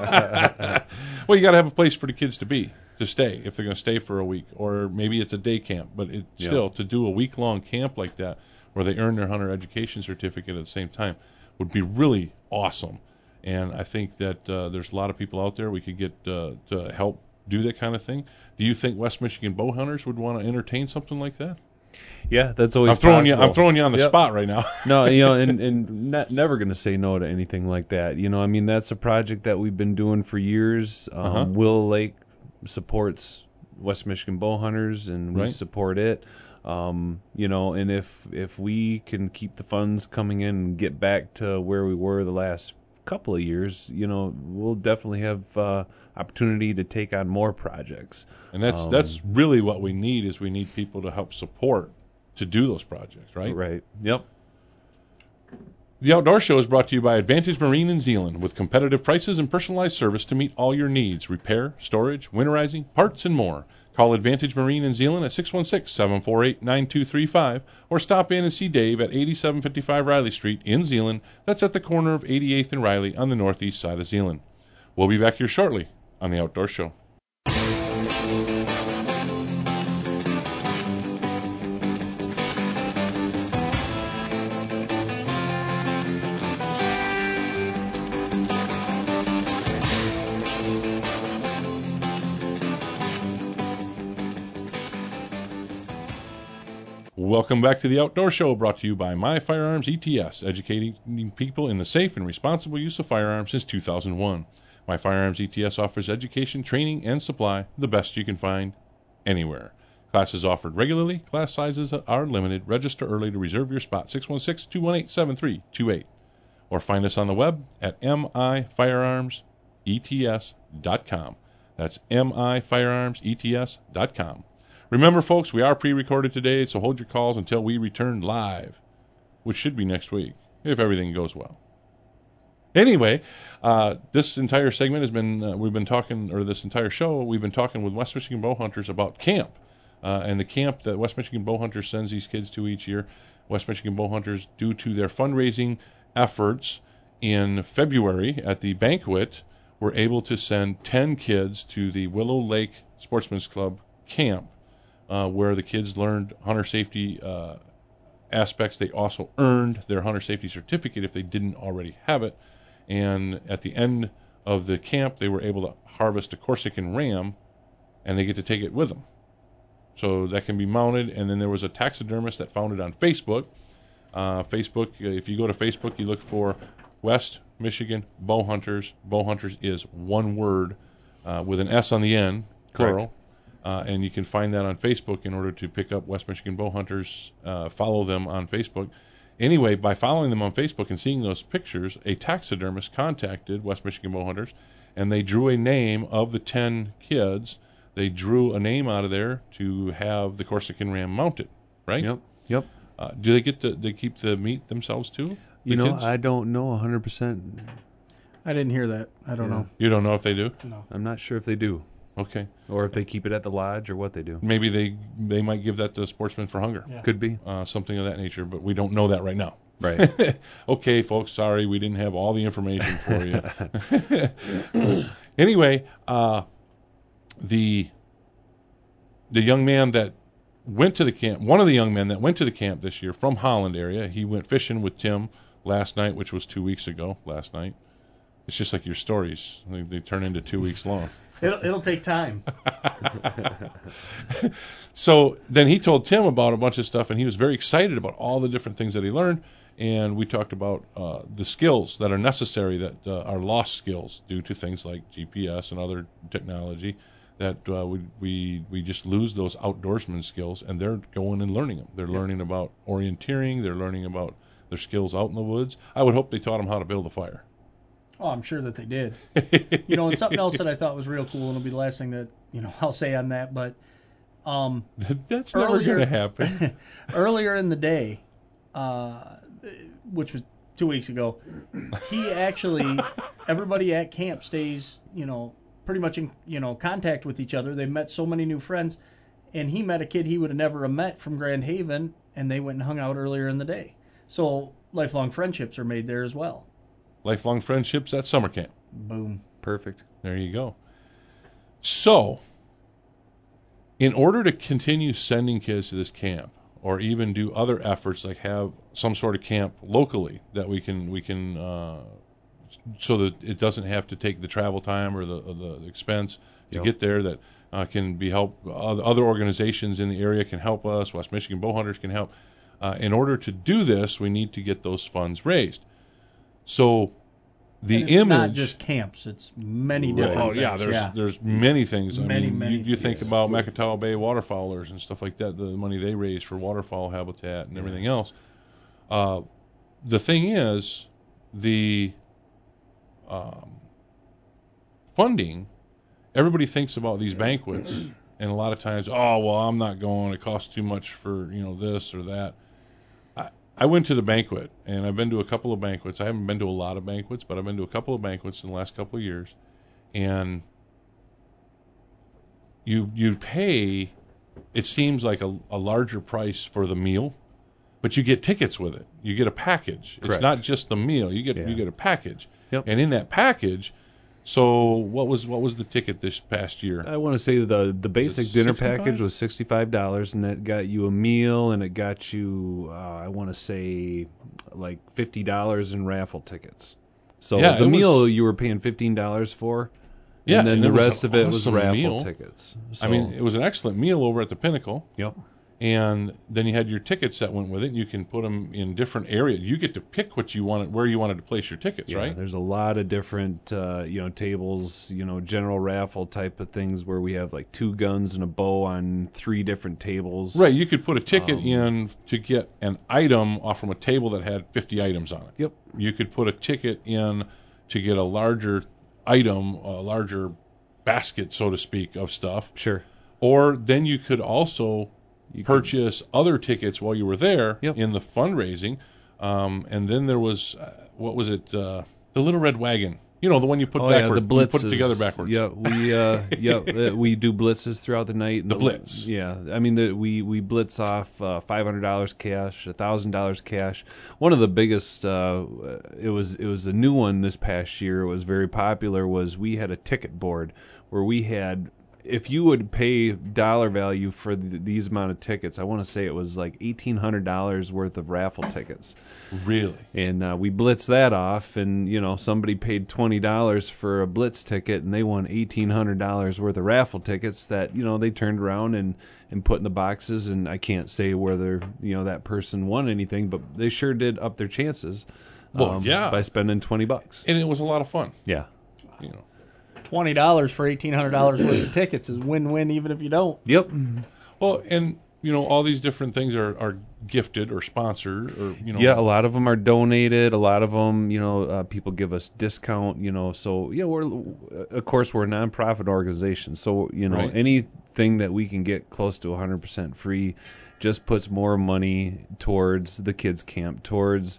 Speaker 2: well, you got to have a place for the kids to be, to stay, if they're going to stay for a week. Or maybe it's a day camp. But it,
Speaker 3: Yeah.
Speaker 2: still, to do a week-long camp like that where they earn their hunter education certificate at the same time would be really awesome. And I think that uh, there's a lot of people out there we could get uh, to help do that kind of thing. Do you think West Michigan bow hunters would want to entertain something like that?
Speaker 3: Yeah, that's always
Speaker 2: I'm throwing
Speaker 3: possible.
Speaker 2: you. I'm throwing you on the
Speaker 3: Yep.
Speaker 2: spot right now.
Speaker 3: No, you know, and, and not, never going to say no to anything like that. You know, I mean, that's a project that we've been doing for years. Um,
Speaker 2: Uh-huh.
Speaker 3: Willow Lake supports West Michigan bow hunters, and we
Speaker 2: Right.
Speaker 3: support it. Um, you know, and if if we can keep the funds coming in and get back to where we were the last couple of years, you know, we'll definitely have uh, opportunity to take on more projects.
Speaker 2: And that's
Speaker 3: Um,
Speaker 2: that's really what we need is we need people to help support to do those projects, right?
Speaker 3: Right. Yep.
Speaker 2: The Outdoor Show is brought to you by Advantage Marine in Zeeland with competitive prices and personalized service to meet all your needs: repair, storage, winterizing, parts, and more. Call Advantage Marine in Zeeland at six one six, seven four eight, nine two three five or stop in and see Dave at eighty-seven fifty-five Riley Street in Zeeland. That's at the corner of eighty-eighth and Riley on the northeast side of Zeeland. We'll be back here shortly on The Outdoor Show. Welcome back to the Outdoor Show, brought to you by My Firearms E T S, educating people in the safe and responsible use of firearms since two thousand one. My Firearms E T S offers education, training, and supply, the best you can find anywhere. Classes offered regularly. Class sizes are limited. Register early to reserve your spot, six one six, two one eight, seven three two eight. Or find us on the web at m i firearms e t s dot com. That's m i firearms e t s dot com. Remember, folks, we are pre-recorded today, so hold your calls until we return live, which should be next week, if everything goes well. Anyway, uh, this entire segment has been, uh, we've been talking, or this entire show, we've been talking with West Michigan bow hunters about camp, uh, and the camp that West Michigan bow hunters sends these kids to each year. West Michigan bow hunters, due to their fundraising efforts in February at the banquet, were able to send ten kids to the Willow Lake Sportsman's Club camp, Uh, where the kids learned hunter safety uh, aspects. They also earned their hunter safety certificate if they didn't already have it. And at the end of the camp, they were able to harvest a Corsican ram, and they get to take it with them. So that can be mounted. And then there was a taxidermist that found it on Facebook. Uh, Facebook, if you go to Facebook, you look for West Michigan Bow Hunters. Bow Hunters is one word uh, with an S on the end, plural.
Speaker 3: Correct.
Speaker 2: Uh, and you can find that on Facebook in order to pick up West Michigan Bow Hunters, uh, follow them on Facebook. Anyway, by following them on Facebook and seeing those pictures, a taxidermist contacted West Michigan Bow Hunters, and they drew a name of the ten kids. They drew a name out of there to have the Corsican ram mounted, right?
Speaker 3: Yep. Yep.
Speaker 2: Uh, do they get to they keep the meat themselves too?
Speaker 3: You
Speaker 2: the
Speaker 3: know,
Speaker 2: kids?
Speaker 3: I don't know one hundred percent.
Speaker 4: I didn't hear that. I don't
Speaker 3: Yeah.
Speaker 4: know.
Speaker 2: You don't know if they do?
Speaker 4: No.
Speaker 3: I'm not sure if they do.
Speaker 2: Okay.
Speaker 3: Or if they keep it at the lodge, or what they do.
Speaker 2: Maybe they they might give that to Sportsmen for Hunger.
Speaker 4: Yeah.
Speaker 3: Could be.
Speaker 2: Uh, something of that nature, but we don't know that right now.
Speaker 3: Right.
Speaker 2: Okay, folks, sorry we didn't have all the information for you. Anyway, uh, the the young man that went to the camp, one of the young men that went to the camp this year from Holland area, he went fishing with Tim last night, which was two weeks ago, last night. It's just like your stories. They, they turn into two weeks long.
Speaker 4: It'll, it'll take time.
Speaker 2: So then he told Tim about a bunch of stuff, and he was very excited about all the different things that he learned. And we talked about uh, the skills that are necessary, that uh, are lost skills due to things like G P S and other technology, that uh, we, we we just lose those outdoorsman skills, and they're going and learning them. They're learning about orienteering. They're learning about their skills out in the woods. I would hope they taught them how to build a fire.
Speaker 4: Oh, I'm sure that they did. You know, and something else that I thought was real cool, and it'll be the last thing that, you know, I'll say on that, but um,
Speaker 2: That's never
Speaker 4: Earlier-
Speaker 2: going to happen.
Speaker 4: earlier in the day, uh, which was two weeks ago, he actually, everybody at camp stays, you know, pretty much in, you know, contact with each other. They've met so many new friends, and he met a kid he would have never met from Grand Haven, and they went and hung out earlier in the day. So lifelong friendships are made there as well.
Speaker 2: Lifelong friendships at summer camp.
Speaker 4: Boom.
Speaker 3: Perfect.
Speaker 2: There you go. So, in order to continue sending kids to this camp, or even do other efforts like have some sort of camp locally that we can we can uh, so that it doesn't have to take the travel time or the or the expense to
Speaker 3: Yep.
Speaker 2: get there, that uh, can be help. Other organizations in the area can help us. West Michigan Bowhunters can help. Uh, in order to do this, we need to get those funds raised. So the
Speaker 4: And it's
Speaker 2: image,
Speaker 4: not just camps; it's many different.
Speaker 2: oh yeah,
Speaker 4: things.
Speaker 2: there's
Speaker 4: yeah.
Speaker 2: there's many things. I
Speaker 4: Many,
Speaker 2: mean,
Speaker 4: many
Speaker 2: you, you think
Speaker 4: things.
Speaker 2: about Macatawa Bay waterfowlers and stuff like that. The money they raise for waterfowl habitat and everything else. Uh, the thing is, the um, funding. Everybody thinks about these banquets, and a lot of times, oh well, I'm not going. It costs too much for you know this or that. I went to the banquet, and I've been to a couple of banquets. I haven't been to a lot of banquets, but I've been to a couple of banquets in the last couple of years. And you you pay, it seems like a, a larger price for the meal, but you get tickets with it. You get a package. It's
Speaker 3: Correct.
Speaker 2: not just the meal. You get
Speaker 3: Yeah.
Speaker 2: you get a package.
Speaker 3: Yep.
Speaker 2: And in that package, so what was what was the ticket this past year?
Speaker 3: I want to say the the basic
Speaker 2: it
Speaker 3: dinner
Speaker 2: sixty-five?
Speaker 3: package was sixty-five dollars, and that got you a meal, and it got you, uh, I want to say, like fifty dollars in raffle tickets. So
Speaker 2: Yeah,
Speaker 3: the
Speaker 2: it
Speaker 3: meal
Speaker 2: was-
Speaker 3: you were paying fifteen dollars for,
Speaker 2: Yeah,
Speaker 3: and then
Speaker 2: and
Speaker 3: the
Speaker 2: it was
Speaker 3: rest
Speaker 2: an
Speaker 3: of it was
Speaker 2: awesome
Speaker 3: raffle
Speaker 2: meal.
Speaker 3: tickets. So,
Speaker 2: I mean, it was an excellent meal over at the Pinnacle.
Speaker 3: yep.
Speaker 2: And then you had your tickets that went with it. And you can put them in different areas. You get to pick what you wanted, where you wanted to place your tickets,
Speaker 3: Yeah,
Speaker 2: right?
Speaker 3: there's a lot of different, uh, you know, tables, you know, general raffle type of things where we have like two guns and a bow on three different tables.
Speaker 2: Right. You could put a ticket
Speaker 3: Um,
Speaker 2: in to get an item off from a table that had fifty items on it.
Speaker 3: Yep.
Speaker 2: You could put a ticket in to get a larger item, a larger basket, so to speak, of stuff.
Speaker 3: Sure.
Speaker 2: Or then you could also
Speaker 3: You could-
Speaker 2: purchase other tickets while you were there
Speaker 3: Yep.
Speaker 2: in the fundraising. Um, and then there was, uh, what was it? Uh, the Little Red Wagon. You know, the one you put
Speaker 3: Oh yeah,
Speaker 2: backward.
Speaker 3: the blitzes.
Speaker 2: You put it together backwards.
Speaker 3: Yeah, we uh, yeah uh, we do blitzes throughout the night. And
Speaker 2: The blitz.
Speaker 3: Yeah, I mean the, we we blitz off uh, five hundred dollars cash, a thousand dollars cash. One of the biggest, uh, it was it was a new one this past year. It was very popular. Was we had a ticket board where we had. If you would pay dollar value for th- these amount of tickets, I want to say it was like eighteen hundred dollars worth of raffle tickets.
Speaker 2: Really?
Speaker 3: And uh, we blitzed that off, and you know somebody paid twenty dollars for a blitz ticket, and they won eighteen hundred dollars worth of raffle tickets that you know they turned around and, and put in the boxes. And I can't say whether you know that person won anything, but they sure did up their chances.
Speaker 2: Well, yeah.
Speaker 3: by spending twenty bucks.
Speaker 2: And it was a lot of fun.
Speaker 3: Yeah.
Speaker 2: You know.
Speaker 4: Twenty dollars for eighteen hundred dollars worth of tickets is win-win, even if you don't.
Speaker 3: Yep.
Speaker 2: Well, and you know, all these different things are, are gifted or sponsored, or you know.
Speaker 3: Yeah, a lot of them are donated. A lot of them, you know, uh, people give us discount. You know, so yeah, we're of course we're a nonprofit organization, so you know
Speaker 2: Right.
Speaker 3: anything that we can get close to one hundred percent free just puts more money towards the kids camp, towards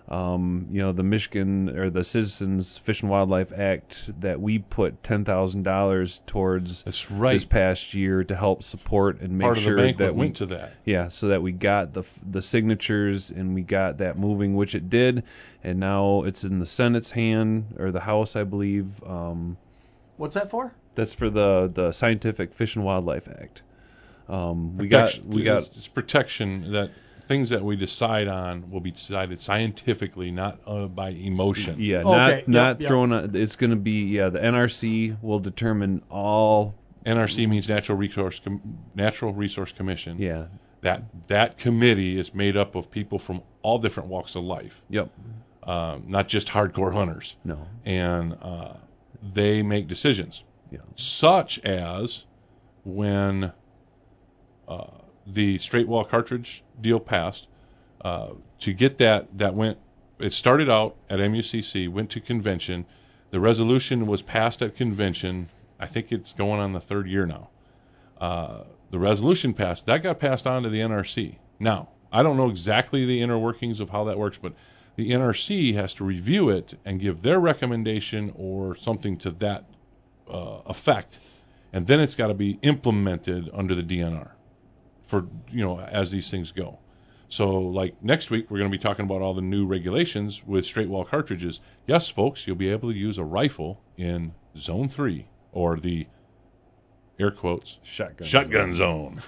Speaker 3: Um, you know, the Michigan or the Citizens Fish and Wildlife Act that we put ten thousand dollars towards
Speaker 2: That's right.
Speaker 3: this past year to help support and make
Speaker 2: Part of
Speaker 3: sure
Speaker 2: the banquet
Speaker 3: that we
Speaker 2: went to that.
Speaker 3: Yeah, so that we got the the signatures and we got that moving, which it did, and now it's in the Senate's hand or the House, I believe. Um,
Speaker 4: What's that for?
Speaker 3: that's for the the Scientific Fish and Wildlife Act. Um, we
Speaker 2: Protection-
Speaker 3: got we got
Speaker 2: it's protection that things that we decide on will be decided scientifically, not uh, by emotion.
Speaker 3: yeah,
Speaker 4: Okay,
Speaker 3: not
Speaker 4: yep,
Speaker 3: not
Speaker 4: yep.
Speaker 3: throwing. A, it's going to be yeah. The N R C will determine all.
Speaker 2: N R C means Natural Resource Com- Natural Resource Commission.
Speaker 3: Yeah.
Speaker 2: That that committee is made up of people from all different walks of life,
Speaker 3: Yep.
Speaker 2: um, not just hardcore hunters.
Speaker 3: No.
Speaker 2: And uh, they make decisions,
Speaker 3: Yeah.
Speaker 2: such as when uh, the straight wall cartridge deal passed. Uh, to get that, that went. It started out at M U C C, went to convention. The resolution was passed at convention. I think it's going on the third year now. Uh, the resolution passed. That got passed on to the N R C. Now, I don't know exactly the inner workings of how that works, but the N R C has to review it and give their recommendation or something to that uh, effect, and then it's got to be implemented under the D N R for, you know, as these things go. So, like next week, we're going to be talking about all the new regulations with straight wall cartridges. Yes, folks, you'll be able to use a rifle in Zone three, or the air quotes
Speaker 3: Shotgun.
Speaker 2: shotgun zone.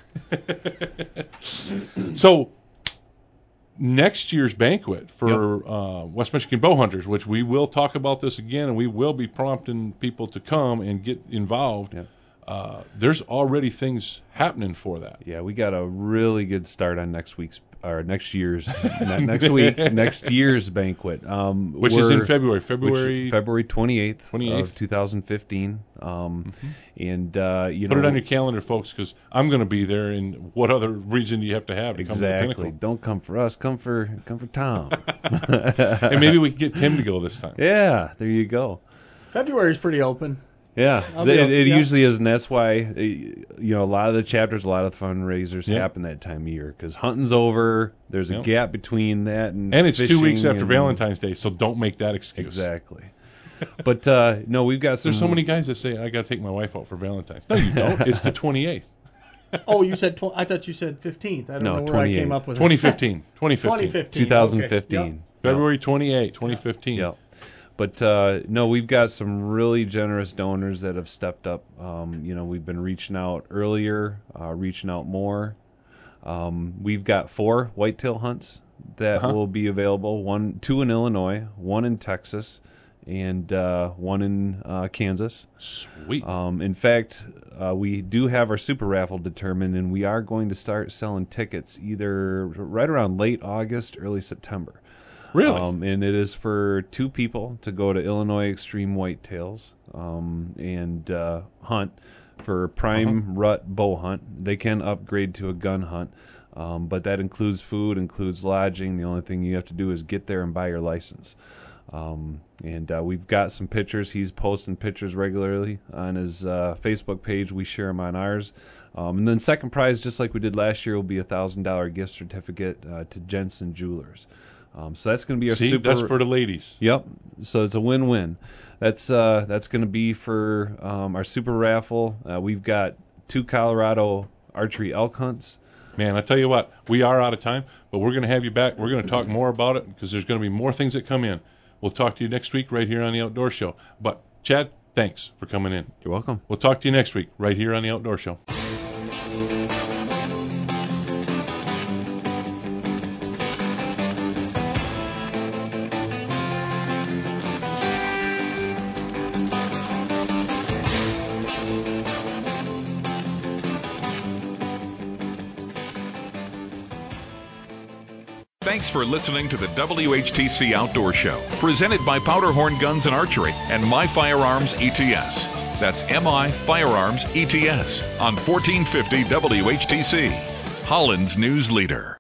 Speaker 2: So, next year's banquet for uh, West Michigan bow hunters, which we will talk about this again, and we will be prompting people to come and get involved.
Speaker 3: Yeah.
Speaker 2: Uh, there's already things happening for that.
Speaker 3: Yeah, we got a really good start on next week's or next year's not next week next year's banquet, um,
Speaker 2: Which is in
Speaker 3: we're-
Speaker 2: February.
Speaker 3: which-
Speaker 2: February.
Speaker 3: February twenty-eighth,
Speaker 2: twenty-eighth.
Speaker 3: of two thousand fifteen. Um, And uh, you
Speaker 2: Put
Speaker 3: know,
Speaker 2: it on your calendar, folks, because I'm going to be there. And what other reason do you have to have to come to the
Speaker 3: exactly.
Speaker 2: Pinnacle?
Speaker 3: Don't come for us. Come for come for Tom.
Speaker 2: And maybe we can get Tim to go this time.
Speaker 3: Yeah, there you go.
Speaker 4: February's pretty open.
Speaker 3: Yeah,
Speaker 4: I'll
Speaker 3: it,
Speaker 4: be-
Speaker 3: it
Speaker 4: yeah.
Speaker 3: usually is, and that's why uh, you know a lot of the chapters, a lot of fundraisers
Speaker 2: Yeah.
Speaker 3: happen that time of year because hunting's over. There's a
Speaker 2: Yep.
Speaker 3: gap between that and
Speaker 2: And it's two weeks
Speaker 3: fishing
Speaker 2: after
Speaker 3: and-
Speaker 2: Valentine's Day, so don't make that excuse.
Speaker 3: Exactly. But uh, no, we've got some.
Speaker 2: There's so many guys that say, I got to take my wife out for Valentine's. No, you don't. It's the twenty-eighth.
Speaker 4: Oh, you said tw- I thought you said fifteenth. I don't
Speaker 3: No,
Speaker 4: know where I came
Speaker 3: twenty-eighth.
Speaker 4: up with
Speaker 2: twenty fifteen. twenty fifteen.
Speaker 4: twenty fifteen.
Speaker 3: twenty
Speaker 4: Okay.
Speaker 3: fifteen.
Speaker 4: Yep.
Speaker 2: February twenty-eighth, twenty fifteen.
Speaker 3: Yep. But uh, no, we've got some really generous donors that have stepped up. Um, you know, we've been reaching out earlier, uh, reaching out more. Um, we've got four whitetail hunts that
Speaker 2: Uh-huh.
Speaker 3: will be available. One, two in Illinois, one in Texas, and uh, one in uh, Kansas.
Speaker 2: Sweet.
Speaker 3: Um, in fact, uh, we do have our super raffle determined, and we are going to start selling tickets either right around late August, early September.
Speaker 2: Really?
Speaker 3: Um, and it is for two people to go to Illinois Extreme Whitetails um, and uh, hunt for prime rut bow hunt. They can upgrade to a gun hunt, um, but that includes food, includes lodging. The only thing you have to do is get there and buy your license. Um, and uh, we've got some pictures. He's posting pictures regularly on his uh, Facebook page. We share them on ours. Um, and then second prize, just like we did last year, will be a one thousand dollars gift certificate uh, to Jensen Jewelers. Um, so that's going to be a
Speaker 2: See,
Speaker 3: super.
Speaker 2: that's for the ladies.
Speaker 3: Yep. So it's a win-win. That's uh, that's going to be for um, our super raffle. Uh, we've got two Colorado archery elk hunts.
Speaker 2: Man, I tell you what, we are out of time, but we're going to have you back. We're going to talk more about it because there's going to be more things that come in. We'll talk to you next week right here on the Outdoor Show. But, Chad, thanks for coming in.
Speaker 3: You're welcome.
Speaker 2: We'll talk to you next week right here on the Outdoor Show.
Speaker 1: Thanks for listening to the W H T C Outdoor Show, presented by Powderhorn Guns and Archery and My Firearms E T S. That's M I Firearms E T S on fourteen fifty W H T C, Holland's news leader.